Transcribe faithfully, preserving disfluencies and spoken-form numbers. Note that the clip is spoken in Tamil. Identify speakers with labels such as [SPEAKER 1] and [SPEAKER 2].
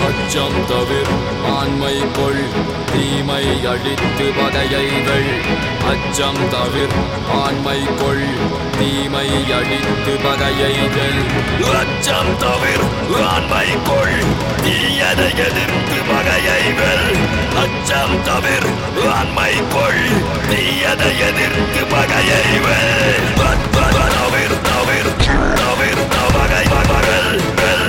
[SPEAKER 1] அச்சம் தவிர் ஆண்மை கொள் தீமை அழித்து பகையை வெல் அச்சம் தவிர் ஆண்மை கொள் தீமை அழித்து பகையை வெல் அச்சம் தவிர் ஆண்மை கொள் தீயதை எதிர்த்து பகையை வெல் அச்சம் தவிர் ஆண்மை கொள் தீயதை எதிர்த்து பகையை வெல் தவிர் தவிர் தவிர் பகை பகல் வெல்